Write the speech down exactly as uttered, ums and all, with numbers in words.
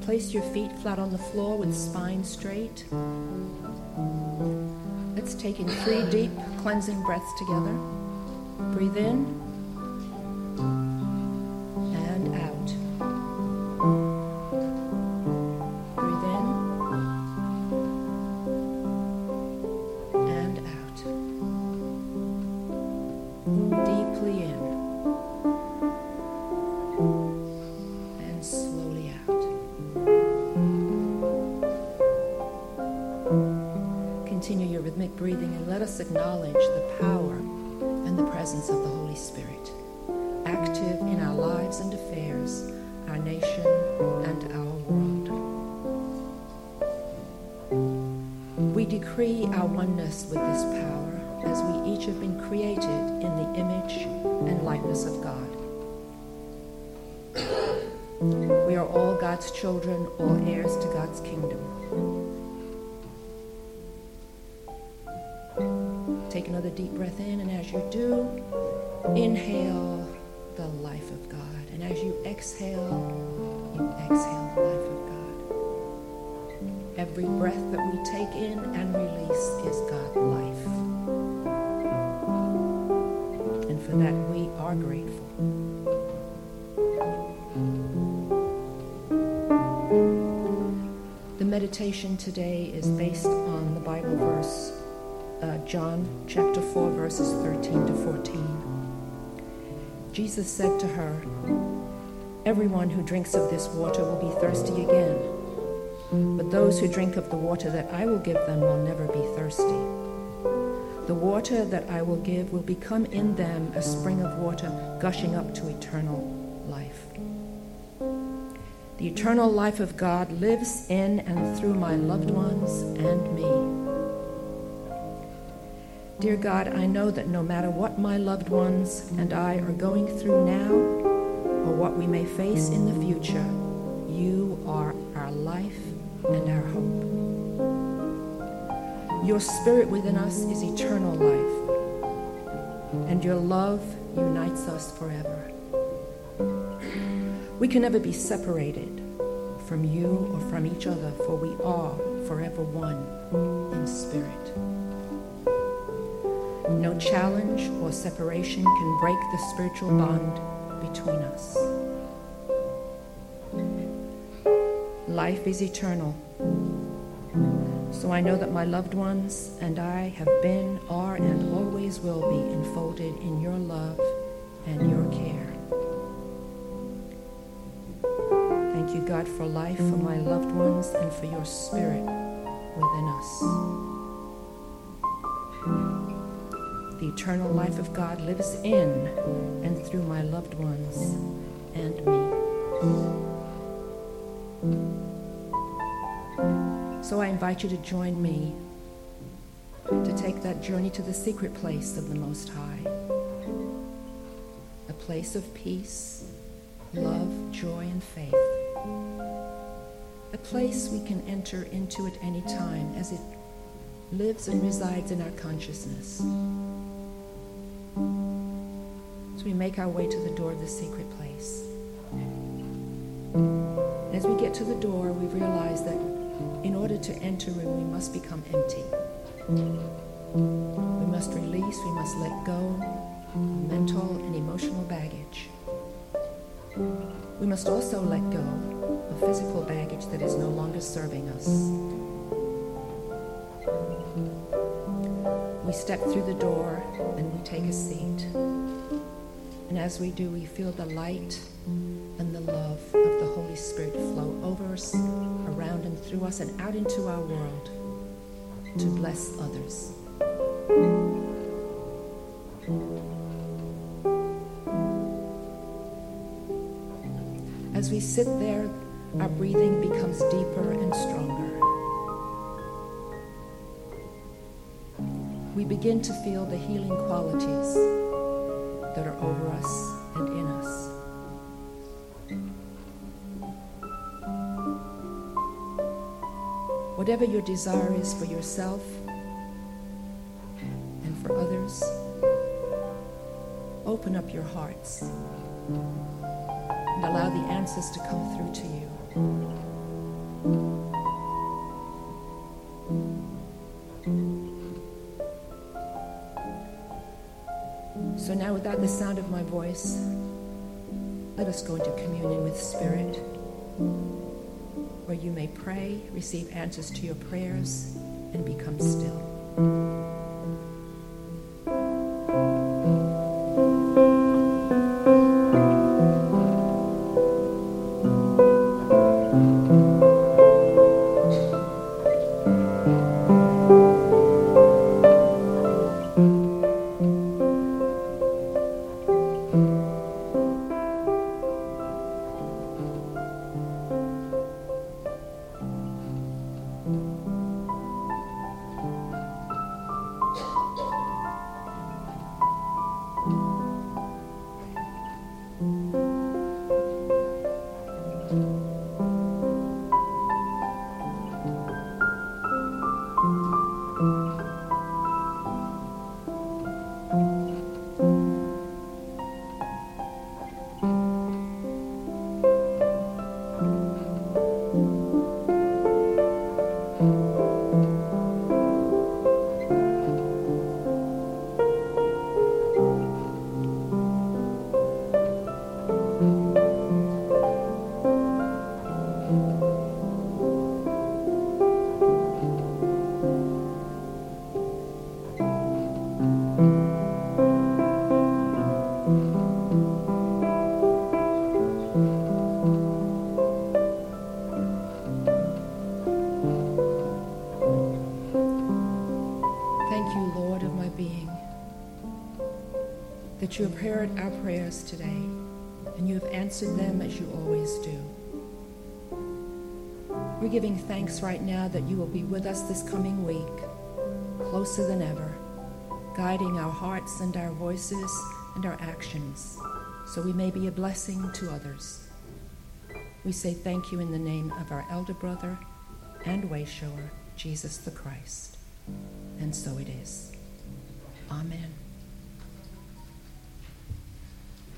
Place your feet flat on the floor with spine straight. Let's take in three deep cleansing breaths together. Breathe in and out. Breathe in and out. Deeply in and slowly out. Continue your rhythmic breathing and let us acknowledge the power and the presence of the Holy Spirit, active in our lives and affairs, our nation and our world. We decree our oneness with this power as we each have been created in the image and likeness of God. We are all God's children, all heirs to God's kingdom. Take another deep breath in, and as you do, inhale the life of God. And as you exhale, you exhale the life of God. Every breath that we take in and release is God's life. And for that, we are grateful. The meditation today is based on the Bible verse Uh, John chapter four, verses thirteen to fourteen. Jesus said to her, "Everyone who drinks of this water will be thirsty again, but those who drink of the water that I will give them will never be thirsty. The water that I will give will become in them a spring of water gushing up to eternal life." The eternal life of God lives in and through my loved ones and me. Dear God, I know that no matter what my loved ones and I are going through now or what we may face in the future, you are our life and our hope. Your spirit within us is eternal life, and your love unites us forever. We can never be separated from you or from each other, for we are forever one in spirit. No challenge or separation can break the spiritual bond between us. Life is eternal, so I know that my loved ones and I have been, are, and always will be enfolded in your love and your care. Thank you, God, for life, for my loved ones, and for your spirit within us. The eternal life of God lives in and through my loved ones and me. So I invite you to join me to take that journey to the secret place of the Most High, a place of peace, love, joy, and faith, a place we can enter into at any time as it lives and resides in our consciousness. So we make our way to the door of the secret place. As we get to the door, we realize that in order to enter in, we must become empty. We must release, we must let go of mental and emotional baggage. We must also let go of physical baggage that is no longer serving us. We step through the door and we take a seat. And as we do, we feel the light and the love of the Holy Spirit flow over us, around and through us, and out into our world to bless others. As we sit there, our breathing becomes deeper and stronger. We begin to feel the healing qualities that are over us and in us. Whatever your desire is for yourself and for others, open up your hearts and allow the answers to come through to you. the sound of my voice, let us go into communion with Spirit, where you may pray, receive answers to your prayers, and become still. That you have heard our prayers today, and you have answered them as you always do. We're giving thanks right now that you will be with us this coming week, closer than ever, guiding our hearts and our voices and our actions, so we may be a blessing to others. We say thank you in the name of our elder brother and wayshower, Jesus the Christ. And so it is. Amen.